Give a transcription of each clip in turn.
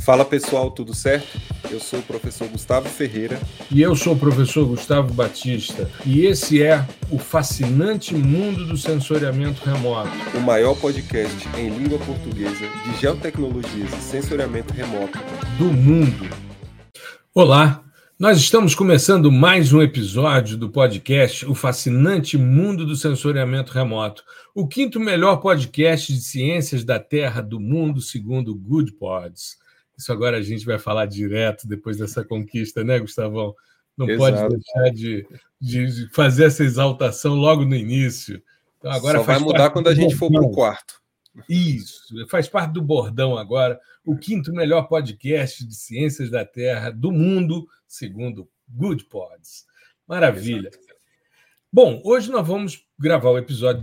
Fala pessoal, tudo certo? Eu sou o professor Gustavo Ferreira. E eu sou o professor Gustavo Batista. E esse é o fascinante mundo do sensoriamento remoto. O maior podcast em língua portuguesa de geotecnologias e sensoriamento remoto do mundo. Olá, nós estamos começando mais um episódio do podcast O Fascinante Mundo do Sensoriamento Remoto, o quinto melhor podcast de ciências da Terra do mundo, segundo o Good Pods. Isso agora a gente vai falar direto depois dessa conquista, né, Gustavão? Não Pode deixar de fazer essa exaltação logo no início. Então, agora só vai mudar quando a gente for para o quarto. Isso, faz parte do bordão agora, o quinto melhor podcast de ciências da Terra do mundo, segundo Good Pods. Maravilha. Bom, hoje nós vamos gravar o episódio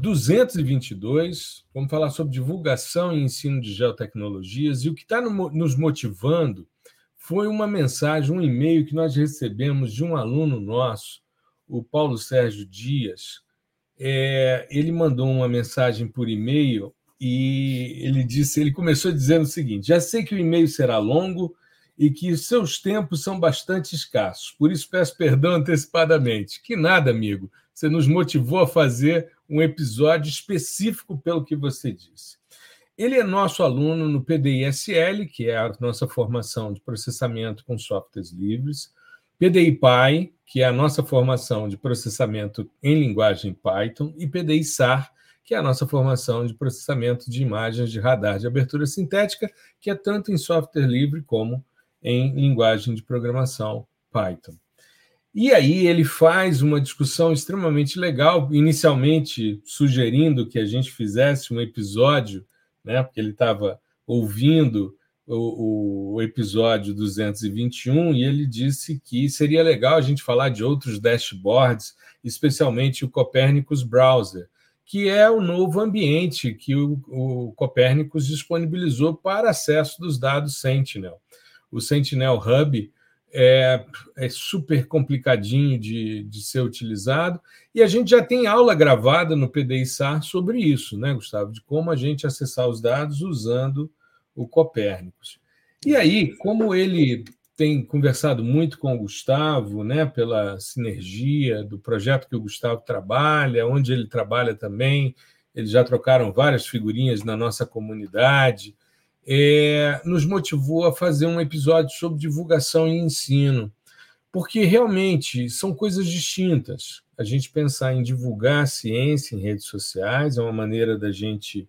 222, vamos falar sobre divulgação e ensino de geotecnologias, e o que está nos motivando foi uma mensagem, um e-mail que nós recebemos de um aluno nosso, o Paulo Sérgio Dias. Ele mandou uma mensagem por e-mail e ele começou dizendo o seguinte: já sei que o e-mail será longo e que seus tempos são bastante escassos, por isso peço perdão antecipadamente. Que nada, amigo. Você nos motivou a fazer um episódio específico pelo que você disse. Ele é nosso aluno no PDI-SL, que é a nossa formação de processamento com softwares livres, PDI-PY, que é a nossa formação de processamento em linguagem Python, e PDI-SAR, que é a nossa formação de processamento de imagens de radar de abertura sintética, que é tanto em software livre como em linguagem de programação Python. E aí ele faz uma discussão extremamente legal, inicialmente sugerindo que a gente fizesse um episódio, né, porque ele estava ouvindo o episódio 221, e ele disse que seria legal a gente falar de outros dashboards, especialmente o Copernicus Browser, que é o novo ambiente que o Copernicus disponibilizou para acesso dos dados Sentinel. O Sentinel Hub é super complicadinho de ser utilizado, e a gente já tem aula gravada no PDI-SAR sobre isso, né, Gustavo? De como a gente acessar os dados usando o Copernicus. E aí, como ele tem conversado muito com o Gustavo, né, pela sinergia do projeto que o Gustavo trabalha, onde ele trabalha também, eles já trocaram várias figurinhas na nossa comunidade, nos motivou a fazer um episódio sobre divulgação e ensino, porque realmente são coisas distintas. A gente pensar em divulgar a ciência em redes sociais é uma maneira da gente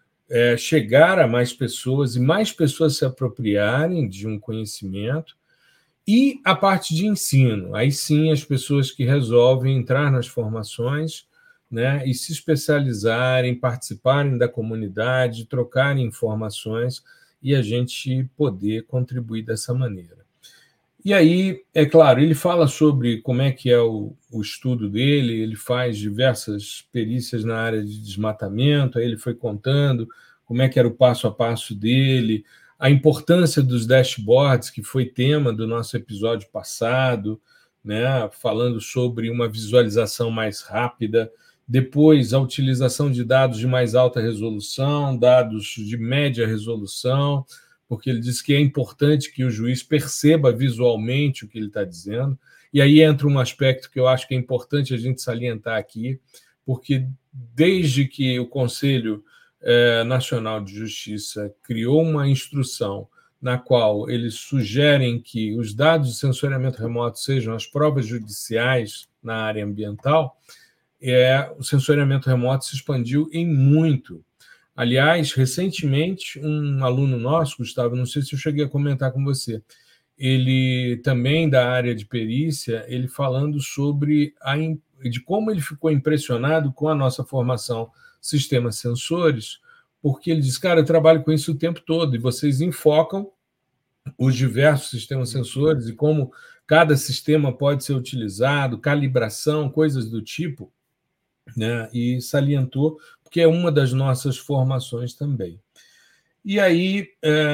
chegar a mais pessoas e mais pessoas se apropriarem de um conhecimento, e a parte de ensino. Aí sim, as pessoas que resolvem entrar nas formações, né, e se especializarem, participarem da comunidade, trocarem informações e a gente poder contribuir dessa maneira. E aí, é claro, ele fala sobre como é que é o estudo dele, ele faz diversas perícias na área de desmatamento, aí ele foi contando como é que era o passo a passo dele, a importância dos dashboards, que foi tema do nosso episódio passado, né, falando sobre uma visualização mais rápida, depois a utilização de dados de mais alta resolução, dados de média resolução, porque ele diz que é importante que o juiz perceba visualmente o que ele está dizendo. E aí entra um aspecto que eu acho que é importante a gente salientar aqui, porque desde que o Conselho Nacional de Justiça criou uma instrução na qual eles sugerem que os dados de sensoriamento remoto sejam as provas judiciais na área ambiental, o sensoriamento remoto se expandiu em muito. Aliás, recentemente, um aluno nosso, Gustavo, não sei se eu cheguei a comentar com você, ele também da área de perícia, ele falando sobre de como ele ficou impressionado com a nossa formação Sistemas Sensores, porque ele diz, cara, eu trabalho com isso o tempo todo, e vocês enfocam os diversos sistemas sensores e como cada sistema pode ser utilizado, calibração, coisas do tipo, né? E salientou, porque é uma das nossas formações também. E aí,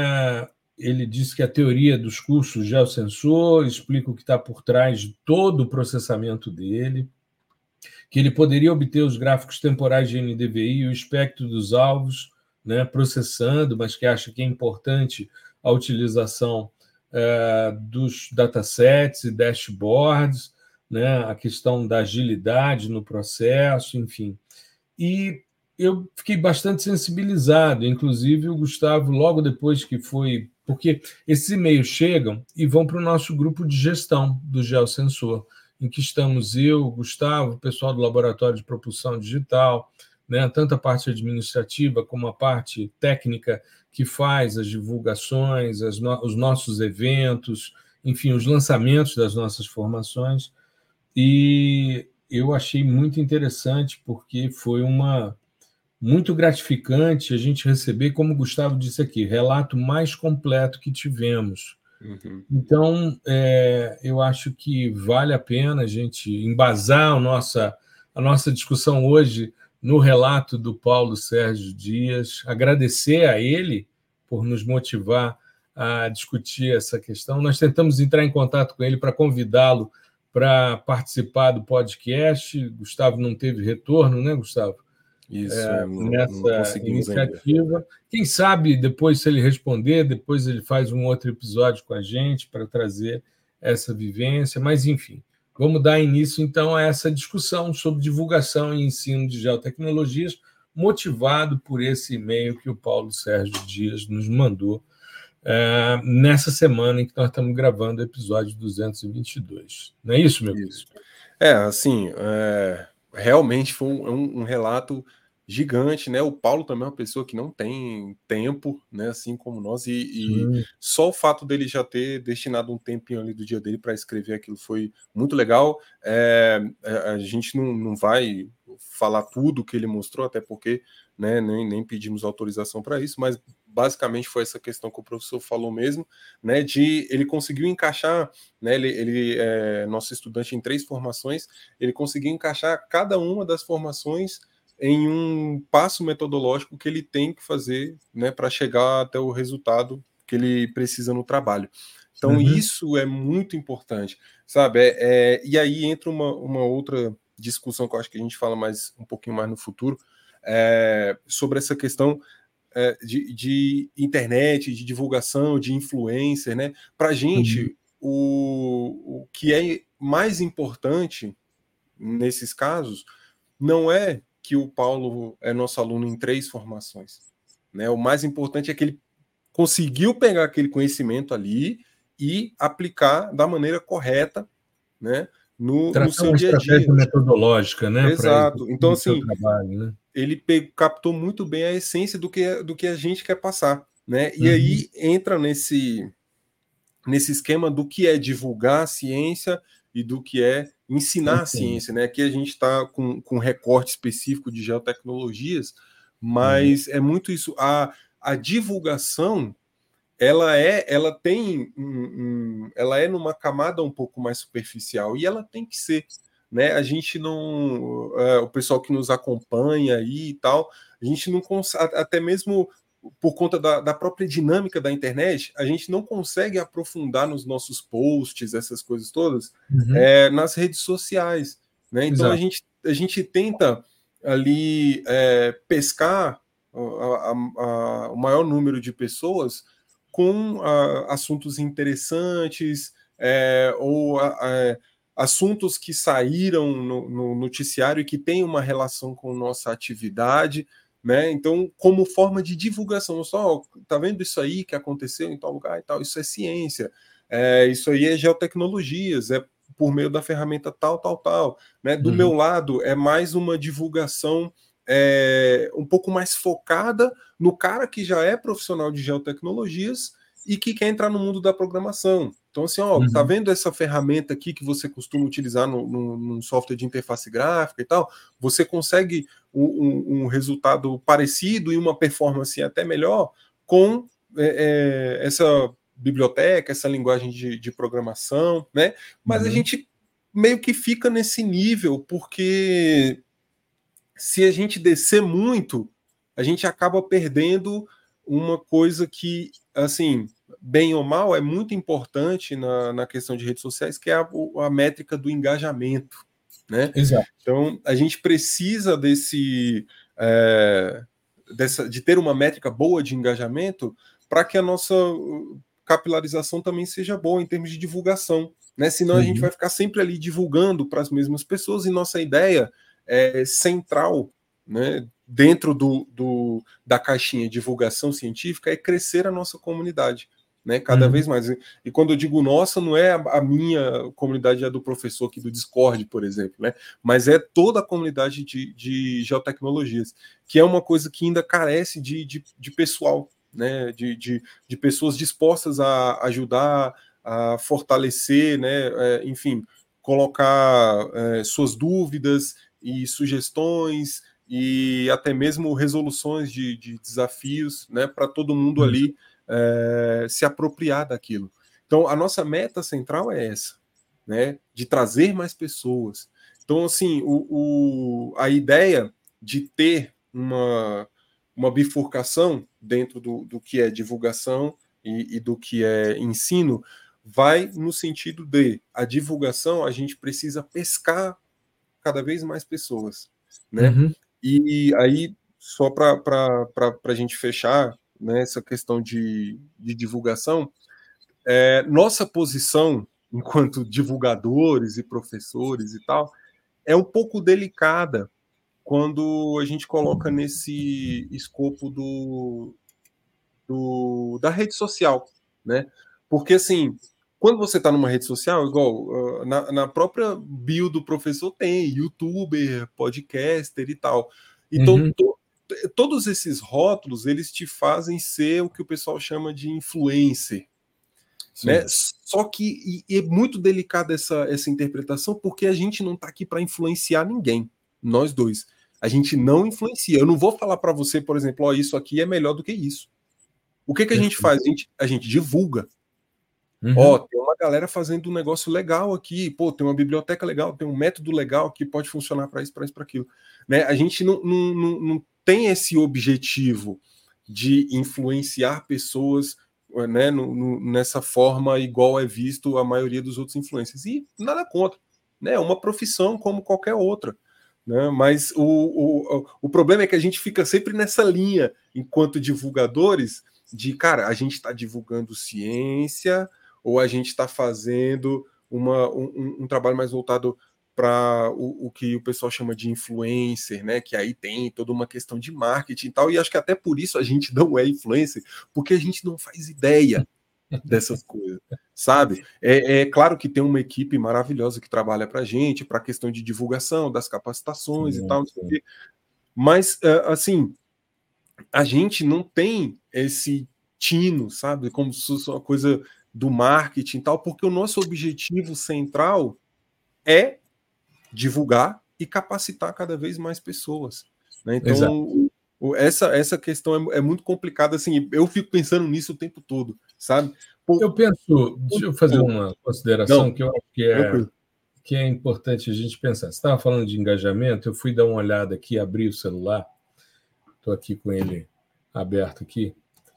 ele disse que a teoria dos cursos geosensor explica o que está por trás de todo o processamento dele, que ele poderia obter os gráficos temporais de NDVI e o espectro dos alvos, né, processando, mas que acha que é importante a utilização dos datasets e dashboards, né, a questão da agilidade no processo, enfim. E eu fiquei bastante sensibilizado, inclusive o Gustavo, logo depois que foi... Porque esses e-mails chegam e vão para o nosso grupo de gestão do Geosensor, em que estamos eu, o Gustavo, o pessoal do Laboratório de Propulsão Digital, né, tanto a parte administrativa como a parte técnica que faz as divulgações, os nossos eventos, enfim, os lançamentos das nossas formações. E eu achei muito interessante, porque foi muito gratificante a gente receber, como o Gustavo disse aqui, relato mais completo que tivemos. Uhum. Então, eu acho que vale a pena a gente embasar a nossa discussão hoje no relato do Paulo Sérgio Dias, agradecer a ele por nos motivar a discutir essa questão. Nós tentamos entrar em contato com ele para convidá-lo para participar do podcast. Gustavo não teve retorno, né, Gustavo? Isso, não Nessa conseguimos iniciativa. ainda. Quem sabe, depois, se ele responder, depois ele faz um outro episódio com a gente para trazer essa vivência. Mas, enfim, vamos dar início, então, a essa discussão sobre divulgação e ensino de geotecnologias, motivado por esse e-mail que o Paulo Sérgio Dias nos mandou nessa semana em que nós estamos gravando o episódio 222. Não é isso, meu querido? Assim, realmente foi um relato gigante, né? O Paulo também é uma pessoa que não tem tempo, né? Assim como nós, e só o fato dele já ter destinado um tempinho ali do dia dele para escrever aquilo foi muito legal. A gente não vai falar tudo que ele mostrou, até porque, né, nem pedimos autorização para isso, mas basicamente foi essa questão que o professor falou mesmo, né? Ele conseguiu encaixar, né? Ele é nosso estudante em 3 formações, ele conseguiu encaixar cada uma das formações em um passo metodológico que ele tem que fazer, né, para chegar até o resultado que ele precisa no trabalho. Então, isso é muito importante, sabe? E aí entra uma outra discussão que eu acho que a gente fala um pouquinho mais no futuro, sobre essa questão de internet, de divulgação, de influencer, né? Para a gente, o que é mais importante nesses casos não é que o Paulo é nosso aluno em 3 formações, né? O mais importante é que ele conseguiu pegar aquele conhecimento ali e aplicar da maneira correta, né? No seu dia a dia. Estratégia metodológica, né? Exato. Então, assim, trabalho, né? Ele captou muito bem a essência do que a gente quer passar, né? E aí entra nesse esquema do que é divulgar a ciência e do que é ensinar a ciência, né? Aqui a gente está com um recorte específico de geotecnologias, mas é muito isso. A divulgação, ela é numa camada um pouco mais superficial, e ela tem que ser, né? A gente não, o pessoal que nos acompanha aí e tal, a gente não consegue, até mesmo por conta da própria dinâmica da internet, a gente não consegue aprofundar nos nossos posts, essas coisas todas, nas redes sociais, né? Então a gente tenta ali pescar o maior número de pessoas com assuntos interessantes, ou assuntos que saíram no noticiário e que têm uma relação com nossa atividade, né? Então, como forma de divulgação, só tá vendo isso aí que aconteceu em tal lugar e tal, isso é ciência, isso aí é geotecnologias, é por meio da ferramenta tal, né? Do meu lado, é mais uma divulgação um pouco mais focada no cara que já é profissional de geotecnologias e que quer entrar no mundo da programação. Então, assim, tá vendo essa ferramenta aqui que você costuma utilizar no software de interface gráfica e tal? Você consegue um resultado parecido e uma performance até melhor com essa biblioteca, essa linguagem de programação, né? Mas a gente meio que fica nesse nível, porque se a gente descer muito, a gente acaba perdendo uma coisa que, assim, bem ou mal, é muito importante na questão de redes sociais, que é a métrica do engajamento, né? Exato. Então, a gente precisa de ter uma métrica boa de engajamento para que a nossa capilarização também seja boa em termos de divulgação, né? Senão a gente vai ficar sempre ali divulgando para as mesmas pessoas, e nossa ideia central, né, dentro da caixinha de divulgação científica é crescer a nossa comunidade, né, cada vez mais. E quando eu digo nossa, não é a minha comunidade, é do professor aqui do Discord, por exemplo, né, mas é toda a comunidade de geotecnologias, que é uma coisa que ainda carece de pessoal, né, de pessoas dispostas a ajudar, a fortalecer, né, enfim, colocar suas dúvidas e sugestões e até mesmo resoluções de desafios, né, para todo mundo ali se apropriar daquilo. Então, a nossa meta central é essa, né, de trazer mais pessoas. Então, assim, a ideia de ter uma bifurcação dentro do que é divulgação e do que é ensino vai no sentido de a divulgação, a gente precisa pescar cada vez mais pessoas, né? E aí, só para a gente fechar, né, essa questão de divulgação, nossa posição enquanto divulgadores e professores e tal é um pouco delicada quando a gente coloca nesse escopo da rede social, né? Porque, assim, quando você está numa rede social, igual na própria bio do professor tem youtuber, podcaster e tal. Então, todos esses rótulos, eles te fazem ser o que o pessoal chama de influencer, né? Só que é muito delicada essa interpretação, porque a gente não está aqui para influenciar ninguém, nós dois. A gente não influencia. Eu não vou falar para você, por exemplo, ó, isso aqui é melhor do que isso. O que a gente faz? A gente divulga. Ó, tem uma galera fazendo um negócio legal aqui, pô, tem uma biblioteca legal, tem um método legal que pode funcionar para isso, para isso, para aquilo. Né? A gente não tem esse objetivo de influenciar pessoas, né, nessa forma igual é visto a maioria dos outros influencers. E nada contra. Né? É uma profissão como qualquer outra. Né? Mas o problema é que a gente fica sempre nessa linha, enquanto divulgadores, de, cara, a gente está divulgando ciência ou a gente está fazendo um trabalho mais voltado para o que o pessoal chama de influencer, né? Que aí tem toda uma questão de marketing e tal, e acho que até por isso a gente não é influencer, porque a gente não faz ideia dessas coisas, sabe? É claro que tem uma equipe maravilhosa que trabalha para a gente, para a questão de divulgação, das capacitações e tal, mas, assim, a gente não tem esse tino, sabe? Como se fosse uma coisa do marketing e tal, porque o nosso objetivo central é divulgar e capacitar cada vez mais pessoas. Né? Então, essa questão é muito complicada. Assim, eu fico pensando nisso o tempo todo, sabe? Eu penso, deixa eu fazer uma consideração que eu acho que é importante a gente pensar. Você estava falando de engajamento, eu fui dar uma olhada aqui, abri o celular, estou aqui com ele aberto aqui,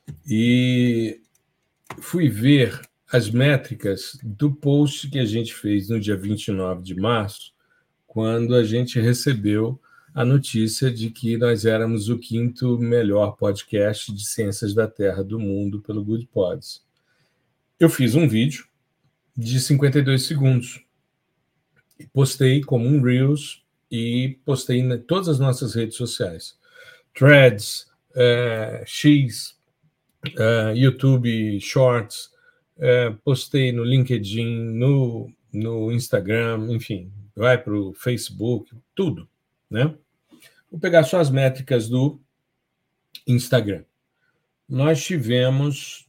e fui ver as métricas do post que a gente fez no dia 29 de março, quando a gente recebeu a notícia de que nós éramos o 5º melhor podcast de ciências da Terra do mundo pelo Good Pods. Eu fiz um vídeo de 52 segundos, postei como um Reels e postei em todas as nossas redes sociais. Threads, X, YouTube Shorts, postei no LinkedIn, no Instagram, enfim, vai para o Facebook, tudo, né? Vou pegar só as métricas do Instagram. Nós tivemos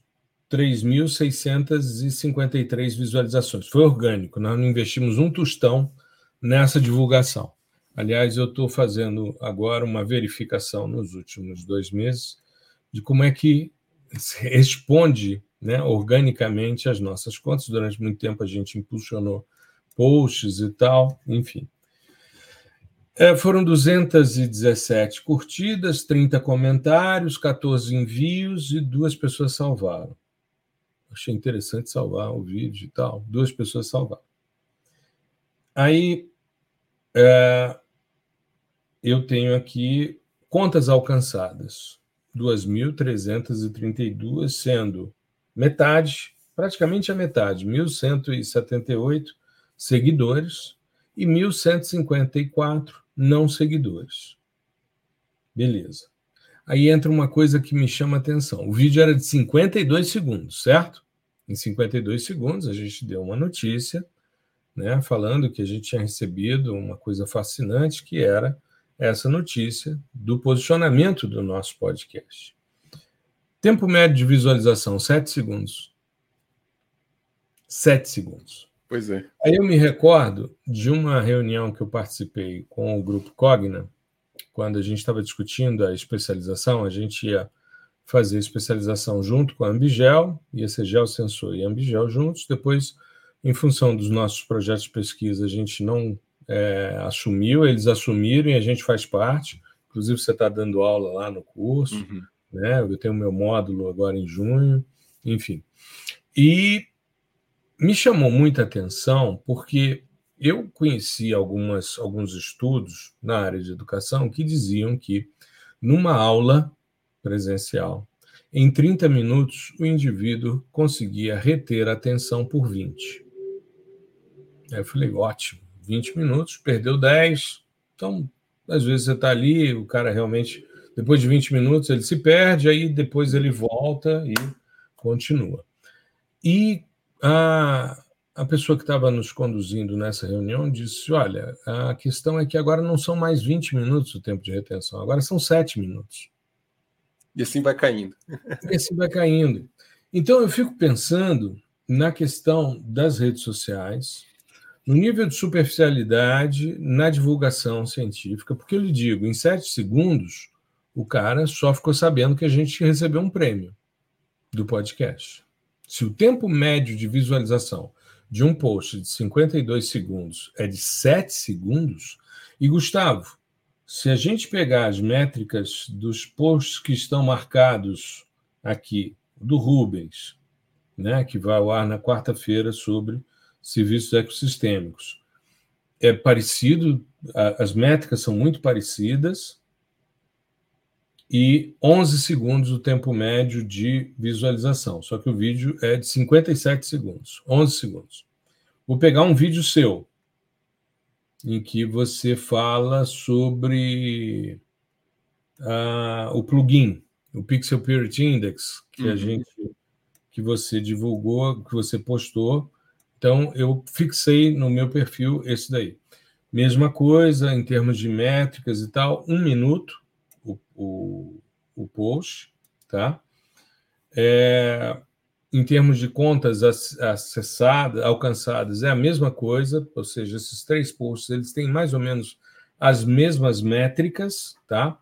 3.653 visualizações. Foi orgânico, nós não investimos um tostão nessa divulgação. Aliás, eu estou fazendo agora uma verificação nos últimos 2 meses de como é que responde, né, organicamente as nossas contas. Durante muito tempo a gente impulsionou posts e tal, enfim. Foram 217 curtidas, 30 comentários, 14 envios e 2 pessoas salvaram. Achei interessante salvar o vídeo e tal. 2 pessoas salvaram. Aí, eu tenho aqui contas alcançadas. 2.332, sendo metade, praticamente a metade, 1.178 seguidores e 1.154 não seguidores. Beleza. Aí entra uma coisa que me chama a atenção. O vídeo era de 52 segundos, certo? Em 52 segundos, a gente deu uma notícia, né, falando que a gente tinha recebido uma coisa fascinante, que era essa notícia do posicionamento do nosso podcast. Tempo médio de visualização, 7 segundos. 7 segundos. Pois é. Aí eu me recordo de uma reunião que eu participei com o Grupo Cogna, quando a gente estava discutindo a especialização. A gente ia fazer especialização junto com a Ambigel, ia ser Geosensor e Ambigel juntos. Depois, em função dos nossos projetos de pesquisa, a gente não assumiu, eles assumiram e a gente faz parte. Inclusive, você está dando aula lá no curso, né? Eu tenho meu módulo agora em junho, enfim. E me chamou muita atenção porque eu conheci alguns estudos na área de educação que diziam que, numa aula presencial, em 30 minutos, o indivíduo conseguia reter a atenção por 20. Aí eu falei, ótimo, 20 minutos, perdeu 10. Então, às vezes você está ali, o cara realmente, depois de 20 minutos, ele se perde, aí depois ele volta e continua. E a pessoa que estava nos conduzindo nessa reunião disse, olha, a questão é que agora não são mais 20 minutos o tempo de retenção, agora são 7 minutos. E assim vai caindo. E assim vai caindo. Então, eu fico pensando na questão das redes sociais, no nível de superficialidade, na divulgação científica, porque eu lhe digo, em 7 segundos, o cara só ficou sabendo que a gente recebeu um prêmio do podcast. Se o tempo médio de visualização de um post de 52 segundos é de 7 segundos, e, Gustavo, se a gente pegar as métricas dos posts que estão marcados aqui, do Rubens, né, que vai ao ar na quarta-feira sobre serviços ecossistêmicos, é parecido, as métricas são muito parecidas, e 11 segundos o tempo médio de visualização. Só que o vídeo é de 57 segundos, 11 segundos. Vou pegar um vídeo seu, em que você fala sobre o plugin, o Pixel Purity Index, que você divulgou, que você postou. Então, eu fixei no meu perfil esse daí. Mesma coisa em termos de métricas e tal, 1 minuto o post, tá? Em termos de contas acessadas, alcançadas, é a mesma coisa, ou seja, esses 3 posts eles têm mais ou menos as mesmas métricas, tá?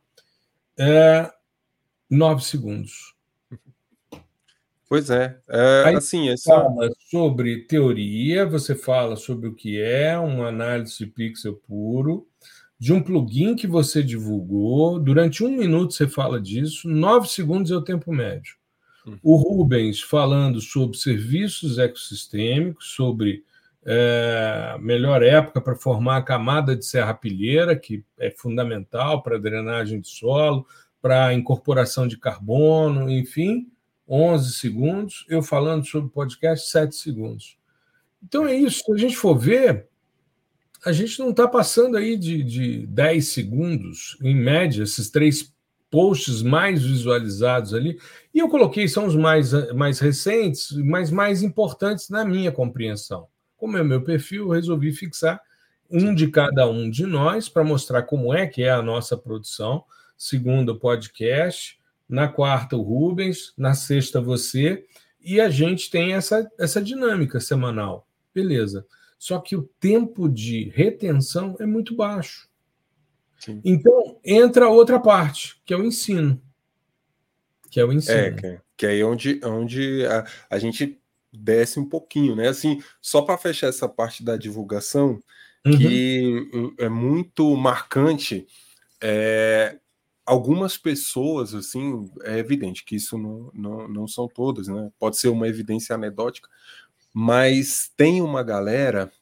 9 segundos. Pois é. Aí Assim, você fala sobre teoria, você fala sobre o que é uma análise de pixel puro, de um plugin que você divulgou, durante 1 minuto você fala disso, 9 segundos é o tempo médio. O Rubens falando sobre serviços ecossistêmicos, sobre melhor época para formar a camada de serrapilheira, que é fundamental para a drenagem de solo, para a incorporação de carbono, enfim, 11 segundos. Eu falando sobre podcast, 7 segundos. Então é isso. Se a gente for ver, a gente não está passando aí de 10 segundos, em média, esses 3 posts mais visualizados ali. E eu coloquei, são os mais recentes, mas mais importantes na minha compreensão. Como é o meu perfil, eu resolvi fixar um de cada um de nós para mostrar como é que é a nossa produção. Segunda, o podcast. Na quarta, o Rubens. Na sexta, você. E a gente tem essa dinâmica semanal. Beleza. Só que o tempo de retenção é muito baixo. Sim. Então, entra outra parte, que é o ensino. Que é aí onde a gente desce um pouquinho, né? Assim, só para fechar essa parte da divulgação, que é muito marcante, algumas pessoas, assim, é evidente que isso não são todas, né? Pode ser uma evidência anedótica, mas tem uma galera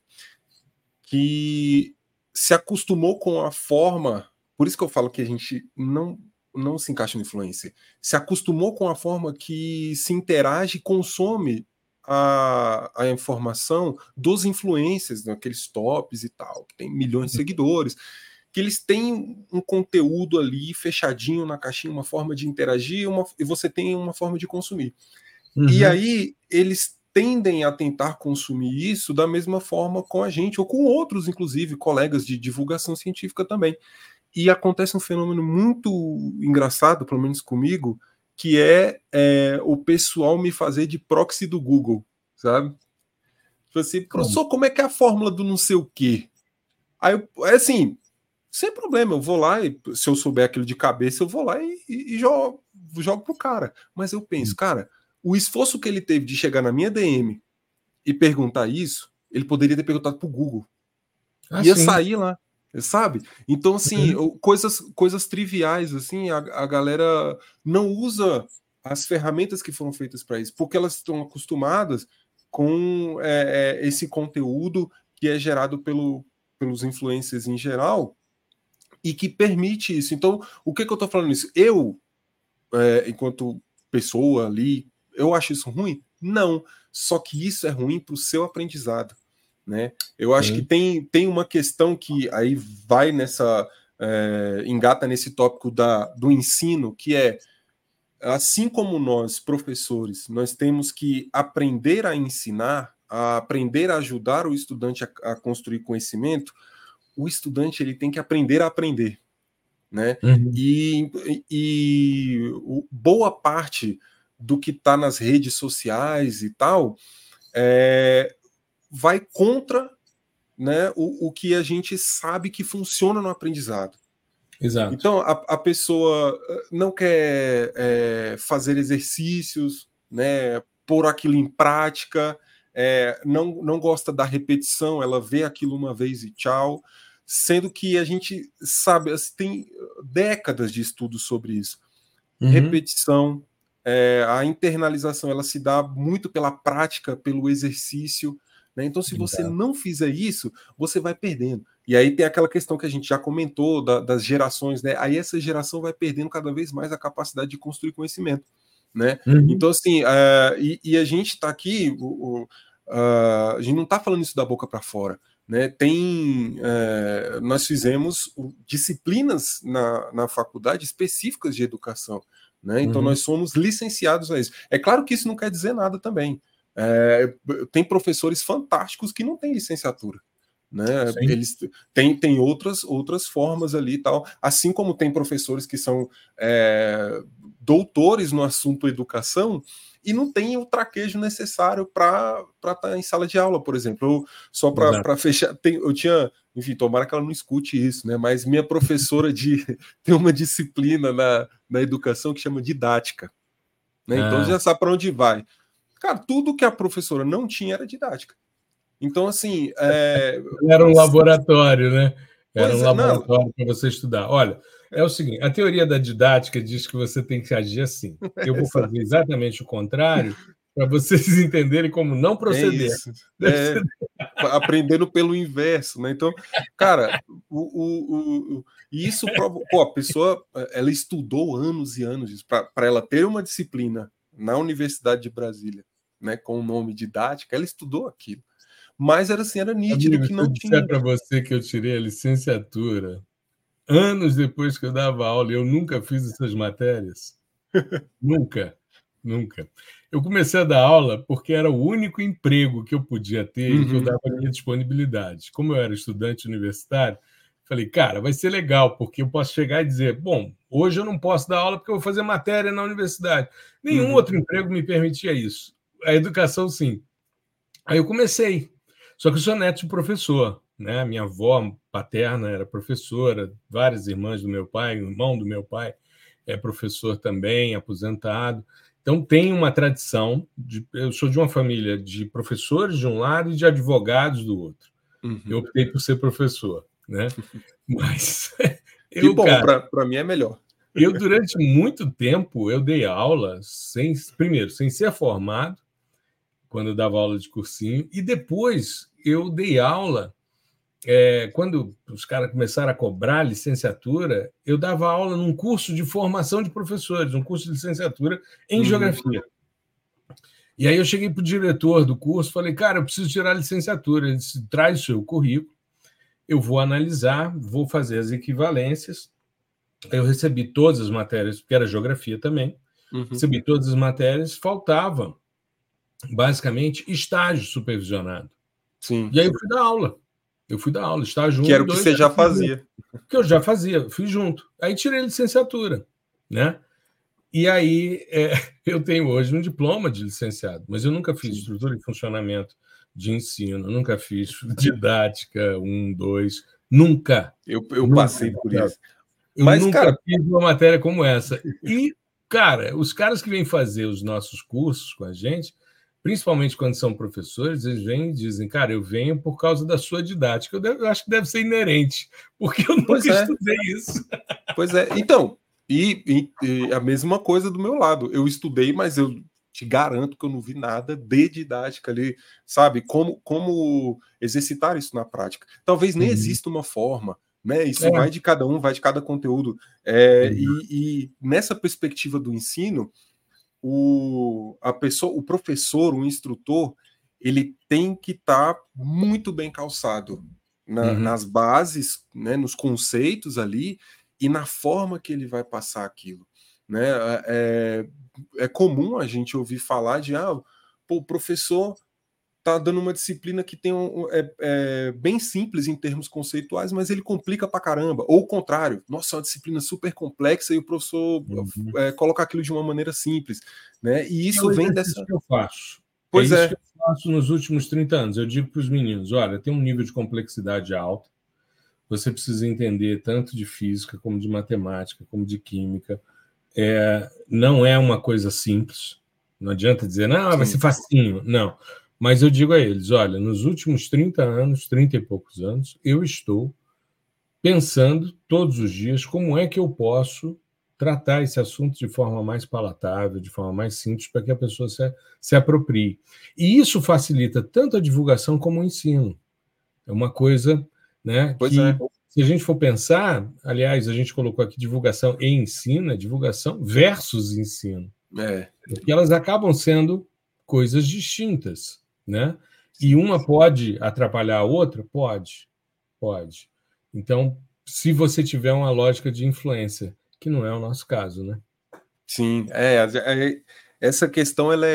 que se acostumou com a forma, por isso que eu falo que a gente não não se encaixa no influencer, se acostumou com a forma que se interage e consome a informação dos influencers, né, aqueles tops e tal, que tem milhões de seguidores, que eles têm um conteúdo ali fechadinho na caixinha, uma forma de interagir, e você tem uma forma de consumir. E aí eles tendem a tentar consumir isso da mesma forma com a gente, ou com outros, inclusive, colegas de divulgação científica também. E acontece um fenômeno muito engraçado, pelo menos comigo, que é o pessoal me fazer de proxy do Google, sabe? Tipo assim, professor, como é que é a fórmula do não sei o quê? Aí, assim, sem problema, eu vou lá, e se eu souber aquilo de cabeça, eu vou lá e jogo pro cara. Mas eu penso, cara, o esforço que ele teve de chegar na minha DM e perguntar isso, ele poderia ter perguntado pro Google. Ia sair lá, sabe? Então, assim, coisas triviais, assim, a galera não usa as ferramentas que foram feitas para isso, porque elas estão acostumadas com esse conteúdo que é gerado pelos influencers em geral e que permite isso. Então, o que eu estou falando isso? Eu, enquanto pessoa ali, eu acho isso ruim? Não. Só que isso é ruim para o seu aprendizado. Né? Eu acho que tem uma questão que aí vai engata nesse tópico do ensino, que é, assim como nós, professores, nós temos que aprender a ensinar, a aprender a ajudar o estudante a construir conhecimento, o estudante ele tem que aprender a aprender. Né? E boa parte do que está nas redes sociais e tal vai contra, né, o que a gente sabe que funciona no aprendizado. Exato. Então, a pessoa não quer fazer exercícios, né, pôr aquilo em prática, não gosta da repetição, ela vê aquilo uma vez e tchau, sendo que a gente sabe, assim, tem décadas de estudos sobre isso. Repetição, a internalização, ela se dá muito pela prática, pelo exercício, né? Então, se você não fizer isso, você vai perdendo. E aí tem aquela questão que a gente já comentou das gerações, né? Aí essa geração vai perdendo cada vez mais a capacidade de construir conhecimento, né? Então, assim, e a gente está aqui, a gente não está falando isso da boca para fora, né? Nós fizemos disciplinas na faculdade específicas de educação, né? Então nós somos licenciados a isso. É claro que isso não quer dizer nada também. Tem professores fantásticos que não têm licenciatura, né? Eles têm outras formas ali e tal, assim como tem professores que são doutores no assunto educação e não tem o traquejo necessário para estar em sala de aula, por exemplo. Só para fechar, eu tinha, enfim, tomara que ela não escute isso, né? Mas minha professora tem uma disciplina na educação que chama didática, né? Então já sabe para onde vai. Cara, tudo que a professora não tinha era didática. Então, assim. Era um laboratório, né? Era um laboratório para você estudar. Olha, é o seguinte: a teoria da didática diz que você tem que agir assim. Eu vou fazer exatamente o contrário para vocês entenderem como não proceder. Isso. Aprendendo pelo inverso, né? Então, cara, isso pô, a pessoa ela estudou anos e anos para ela ter uma disciplina na Universidade de Brasília, né, com o nome didática, ela estudou aquilo. Mas era nítido. Amigo, que não tinha. Se eu disser para você que eu tirei a licenciatura anos depois que eu dava aula, eu nunca fiz essas matérias. Nunca. Eu comecei a dar aula porque era o único emprego que eu podia ter e que eu dava a minha disponibilidade. Como eu era estudante universitário, falei, cara, vai ser legal, porque eu posso chegar e dizer, bom, hoje eu não posso dar aula porque eu vou fazer matéria na universidade. Nenhum outro emprego me permitia isso. A educação, sim. Aí eu comecei. Só que eu sou neto de professor, né? Minha avó paterna era professora, várias irmãs do meu pai, o irmão do meu pai é professor também, aposentado. Então tem uma tradição. Eu sou de uma família de professores de um lado e de advogados do outro. Eu optei por ser professor, né? Mas que bom, para mim é melhor. Eu durante muito tempo eu dei aula primeiro sem ser formado, quando eu dava aula de cursinho, e depois eu dei aula quando os caras começaram a cobrar licenciatura, eu dava aula num curso de formação de professores, um curso de licenciatura em geografia. E aí eu cheguei para o diretor do curso, falei, cara, eu preciso tirar a licenciatura. Ele disse, traz o seu currículo, eu vou analisar, vou fazer as equivalências. Eu recebi todas as matérias, porque era geografia também, recebi todas as matérias, faltava, basicamente, estágio supervisionado. Sim. E aí eu fui dar aula. Estágio 1 que era o que você já fazia. Que eu já fazia, fui junto. Aí tirei a licenciatura, né? E aí eu tenho hoje um diploma de licenciado, mas eu nunca fiz estrutura e funcionamento de ensino, nunca fiz didática 1, 2, nunca. Eu nunca, passei por isso. Eu mas, nunca cara... fiz uma matéria como essa. E, cara, os caras que vêm fazer os nossos cursos com a gente, principalmente quando são professores, eles vêm e dizem, cara, eu venho por causa da sua didática. Eu acho que deve ser inerente, porque eu nunca estudei isso. Pois é. Então, e a mesma coisa do meu lado. Eu estudei, mas eu te garanto que eu não vi nada de didática ali, sabe? Como exercitar isso na prática. Talvez nem exista uma forma, né? Isso vai de cada um, vai de cada conteúdo. E nessa perspectiva do ensino, o professor, o instrutor, ele tem que estar muito bem calçado nas bases, né, nos conceitos ali e na forma que ele vai passar aquilo, né? É comum a gente ouvir falar de o professor está dando uma disciplina que tem bem simples em termos conceituais, mas ele complica pra caramba. Ou o contrário, nossa, é uma disciplina super complexa e o professor coloca aquilo de uma maneira simples, né? E isso vem dessa... que eu faço. Pois isso que eu faço nos últimos 30 anos. Eu digo para os meninos, olha, tem um nível de complexidade alto, você precisa entender tanto de física, como de matemática, como de química. Não é uma coisa simples. Não adianta dizer, não, vai ser facinho. Não. Mas eu digo a eles, olha, nos últimos 30 anos, 30 e poucos anos, eu estou pensando todos os dias como é que eu posso tratar esse assunto de forma mais palatável, de forma mais simples, para que a pessoa se aproprie. E isso facilita tanto a divulgação como o ensino. É uma coisa, né, se a gente for pensar, aliás, a gente colocou aqui divulgação e ensino, divulgação versus ensino. Porque elas acabam sendo coisas distintas, né? E uma pode atrapalhar a outra? Pode. Então, se você tiver uma lógica de influência, que não é o nosso caso, né? Sim, essa questão ela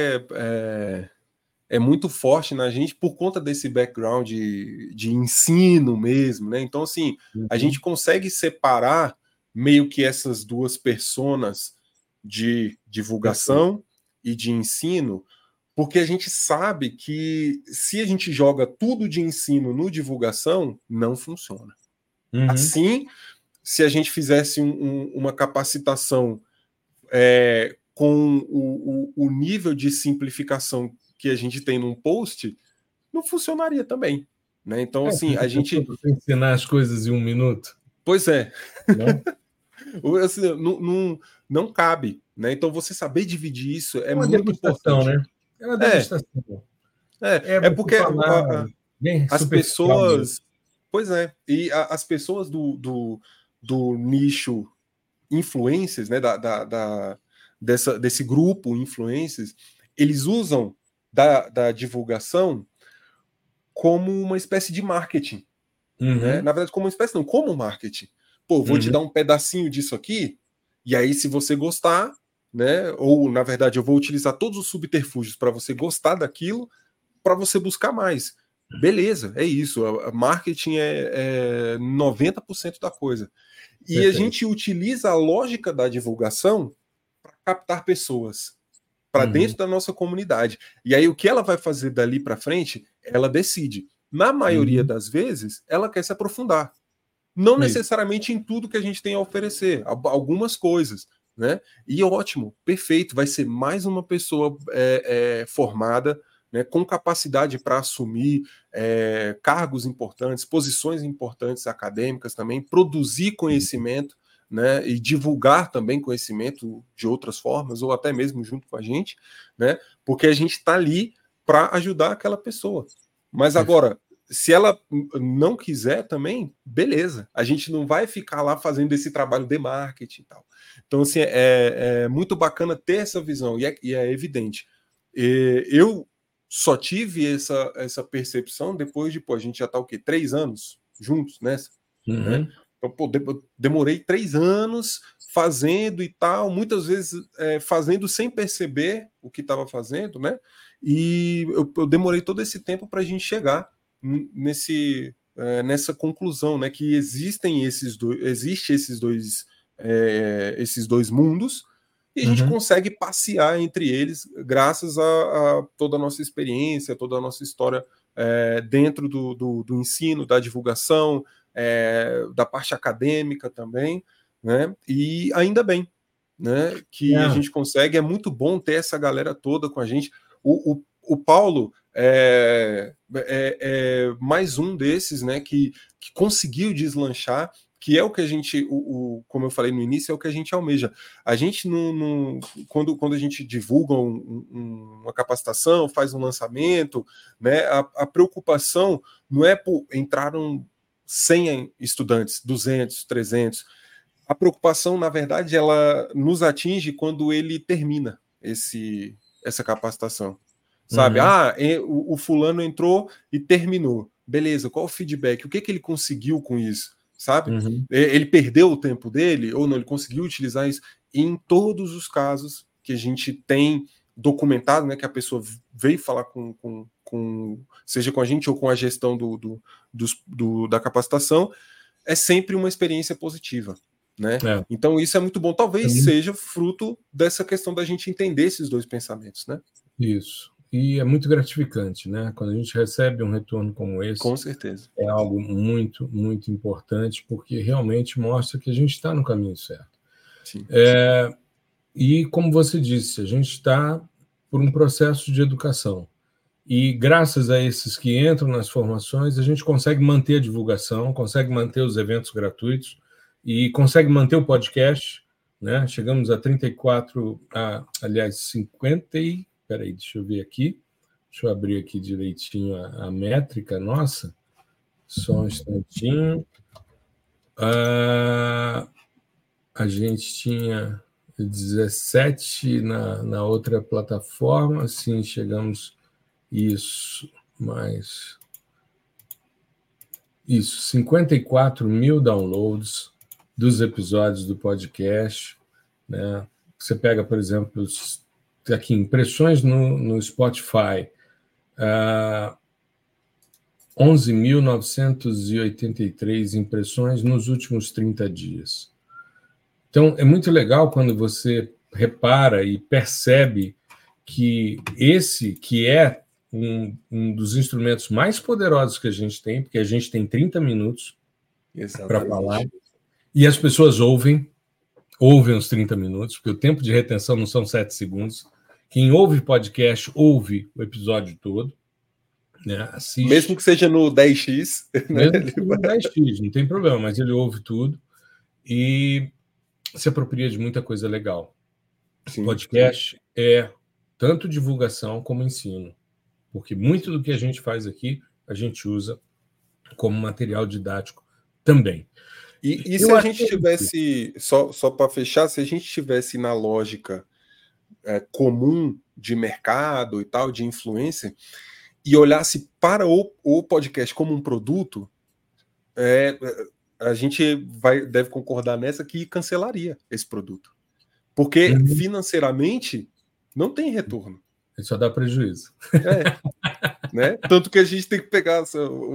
é muito forte na gente por conta desse background de ensino mesmo, né? Então, assim, a gente consegue separar meio que essas duas personas de divulgação e de ensino, porque a gente sabe que se a gente joga tudo de ensino no divulgação, não funciona. Assim, se a gente fizesse uma capacitação com o nível de simplificação que a gente tem num post, não funcionaria também. Né? Então, assim, a gente... Ensinar as coisas em 1 minuto. Pois é. Assim, não cabe. Né? Então, você saber dividir isso é muito importante. Né? É uma degustação. Porque as pessoas... Pois é. E as pessoas do nicho influencers, né, desse grupo influencers, eles usam da divulgação como uma espécie de marketing. Né? Na verdade, como uma espécie, não, como marketing. Vou te dar um pedacinho disso aqui, e aí, se você gostar, né, ou, na verdade, eu vou utilizar todos os subterfúgios para você gostar daquilo, para você buscar mais. Beleza, é isso. A marketing é 90% da coisa. E a gente utiliza a lógica da divulgação para captar pessoas para dentro da nossa comunidade. E aí o que ela vai fazer dali para frente, ela decide. Na maioria das vezes, ela quer se aprofundar. Não necessariamente em tudo que a gente tem a oferecer, algumas coisas. Né? E ótimo, perfeito. Vai ser mais uma pessoa formada, né, com capacidade para assumir cargos importantes, posições importantes acadêmicas também, produzir conhecimento, né, e divulgar também conhecimento de outras formas, ou até mesmo junto com a gente, né, porque a gente está ali para ajudar aquela pessoa. Mas agora, se ela não quiser também, beleza. A gente não vai ficar lá fazendo esse trabalho de marketing e tal. Então, assim, é muito bacana ter essa visão, e é evidente. Eu só tive essa percepção depois de, a gente já tá o quê? 3 anos juntos nessa, né? Então, demorei 3 anos fazendo e tal, muitas vezes fazendo sem perceber o que estava fazendo, né? E eu demorei todo esse tempo para a gente chegar nessa conclusão, né? Que existe esses dois mundos, e a gente consegue passear entre eles graças a toda a nossa experiência, toda a nossa história dentro do ensino, da divulgação, da parte acadêmica também, né? E ainda bem, né, que a gente consegue. É muito bom ter essa galera toda com a gente. O Paulo é mais um desses, né, que conseguiu deslanchar, que é o que a gente, como eu falei no início, é o que a gente almeja. A gente quando a gente divulga uma capacitação, faz um lançamento, né, a preocupação não é por entraram 100 estudantes, 200, 300. A preocupação, na verdade, ela nos atinge quando ele termina essa capacitação. Sabe? O fulano entrou e terminou. Beleza, qual o feedback? O que ele conseguiu com isso? Sabe? Ele perdeu o tempo dele ou não? Ele conseguiu utilizar isso? E em todos os casos que a gente tem documentado, né, que a pessoa veio falar seja com a gente ou com a gestão da capacitação, é sempre uma experiência positiva, né? Então isso é muito bom. Talvez seja fruto dessa questão da gente entender esses dois pensamentos, né? Isso. E é muito gratificante, né? Quando a gente recebe um retorno como esse. Com certeza. É algo muito, muito importante, porque realmente mostra que a gente está no caminho certo. Sim. E, como você disse, a gente está por um processo de educação. E, graças a esses que entram nas formações, a gente consegue manter a divulgação, consegue manter os eventos gratuitos e consegue manter o podcast, né? Chegamos a 34, aliás, 50 e... Espera aí, deixa eu ver aqui. Deixa eu abrir aqui direitinho a métrica nossa. Só um instantinho. A gente tinha 17 na outra plataforma. Sim, chegamos... Isso, mais... Isso, 54 mil downloads dos episódios do podcast, né? Você pega, por exemplo, aqui, impressões no Spotify, 11.983 impressões nos últimos 30 dias. Então, é muito legal quando você repara e percebe que esse que é um dos instrumentos mais poderosos que a gente tem, porque a gente tem 30 minutos para falar, e as pessoas ouvem os 30 minutos, porque o tempo de retenção não são 7 segundos. Quem ouve podcast, ouve o episódio todo. Né? Assiste. Mesmo que seja no 10x. Mesmo que seja no 10x, não tem problema, mas ele ouve tudo e se apropria de muita coisa legal. Sim, podcast é tanto divulgação como ensino, porque muito do que a gente faz aqui, a gente usa como material didático também. E se a gente tivesse, só para fechar, se a gente tivesse na lógica comum de mercado e tal, de influência, e olhasse para o podcast como um produto, a gente deve concordar nessa que cancelaria esse produto. Porque financeiramente não tem retorno. Ele só dá prejuízo. Né? Tanto que a gente tem que pegar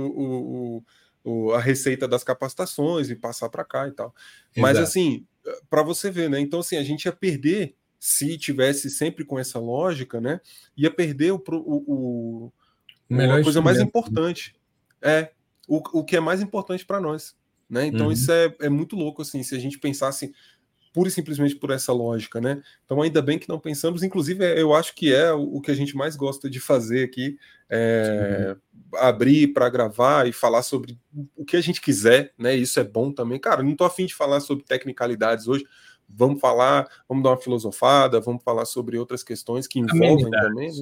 a receita das capacitações e passar para cá e tal. Mas assim, para você ver, né? Então assim, a gente ia perder, se tivesse sempre com essa lógica, né? Ia perder a coisa mais importante. O que é mais importante para nós, né? Então isso é muito louco, assim, se a gente pensasse pura e simplesmente por essa lógica, né? Então ainda bem que não pensamos, inclusive eu acho que é o que a gente mais gosta de fazer aqui, abrir para gravar e falar sobre o que a gente quiser, né? Isso é bom também. Cara, não tô afim de falar sobre tecnicalidades hoje, vamos dar uma filosofada, vamos falar sobre outras questões que envolvem também, né?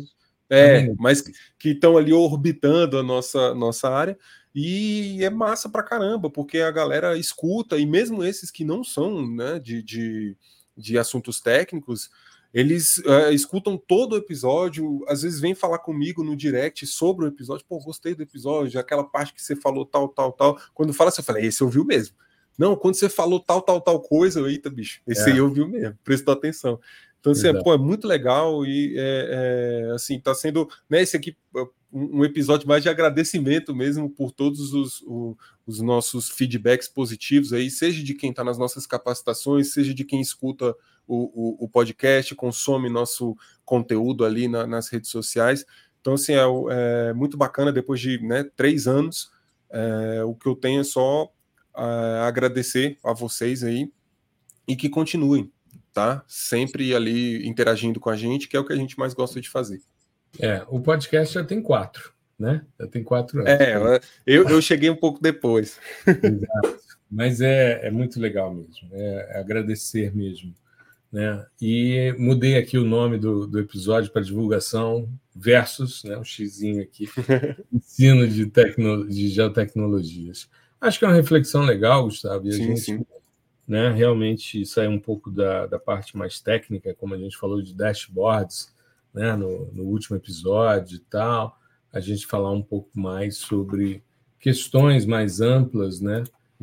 Mas que estão ali orbitando a nossa área. E é massa pra caramba, porque a galera escuta, e mesmo esses que não são, né, de assuntos técnicos, eles escutam todo o episódio, às vezes vêm falar comigo no direct sobre o episódio, pô, gostei do episódio, aquela parte que você falou tal. Quando fala assim, eu falei, esse ouviu mesmo. Não, quando você falou tal coisa, eita, bicho, esse aí ouviu mesmo, prestou atenção. Então, assim, é muito legal e, assim, tá sendo, né, esse aqui um episódio mais de agradecimento mesmo por todos os nossos feedbacks positivos aí, seja de quem está nas nossas capacitações, seja de quem escuta o podcast, consome nosso conteúdo ali nas redes sociais. Então, assim, é muito bacana, depois de 3 anos, o que eu tenho é só agradecer a vocês aí e que continuem, tá? Sempre ali interagindo com a gente, que é o que a gente mais gosta de fazer. O podcast já tem 4, né? Já tem 4 anos. Eu cheguei um pouco depois. Exato. Mas é muito legal mesmo, é agradecer mesmo, né? E mudei aqui o nome do episódio para divulgação versus, né, um xizinho aqui, ensino de geotecnologias. Acho que é uma reflexão legal, Gustavo, e a gente, né, realmente sai um pouco da parte mais técnica, como a gente falou de dashboards, né, no último episódio e tal, a gente falar um pouco mais sobre questões mais amplas, né,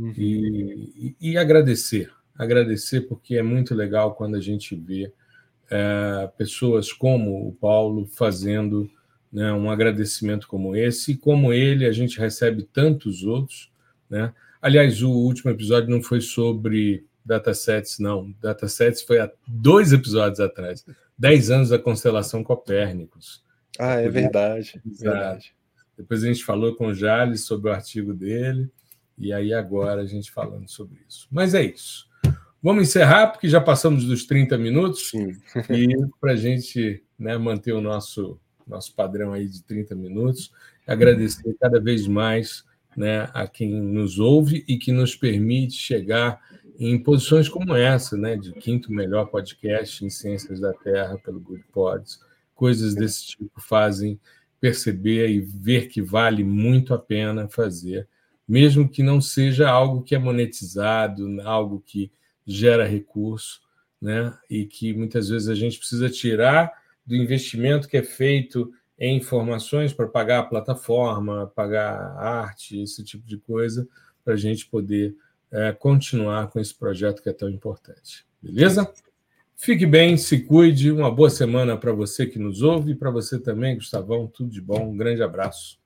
e agradecer porque é muito legal quando a gente vê pessoas como o Paulo fazendo, né, um agradecimento como esse, e como ele a gente recebe tantos outros, né? Aliás, o último episódio não foi sobre datasets, não. Datasets foi há 2 episódios atrás. 10 anos da constelação Copérnicos. É verdade. Depois a gente falou com o Jales sobre o artigo dele, e aí agora a gente falando sobre isso. Mas é isso. Vamos encerrar, porque já passamos dos 30 minutos. Sim. E para a gente, né, manter o nosso padrão aí de 30 minutos, agradecer cada vez mais, né, a quem nos ouve e que nos permite chegar em posições como essa, né, de 5º melhor podcast em Ciências da Terra pelo Good Pods. Coisas desse tipo fazem perceber e ver que vale muito a pena fazer, mesmo que não seja algo que é monetizado, algo que gera recurso, né, e que muitas vezes a gente precisa tirar do investimento que é feito em informações para pagar a plataforma, pagar a arte, esse tipo de coisa, para a gente poder continuar com esse projeto que é tão importante. Beleza? Fique bem, se cuide, uma boa semana para você que nos ouve e para você também, Gustavão, tudo de bom, um grande abraço.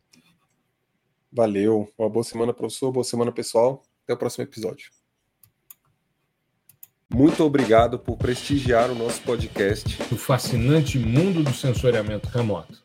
Valeu, uma boa semana, professor, boa semana, pessoal, até o próximo episódio. Muito obrigado por prestigiar o nosso podcast. O fascinante mundo do sensoriamento remoto.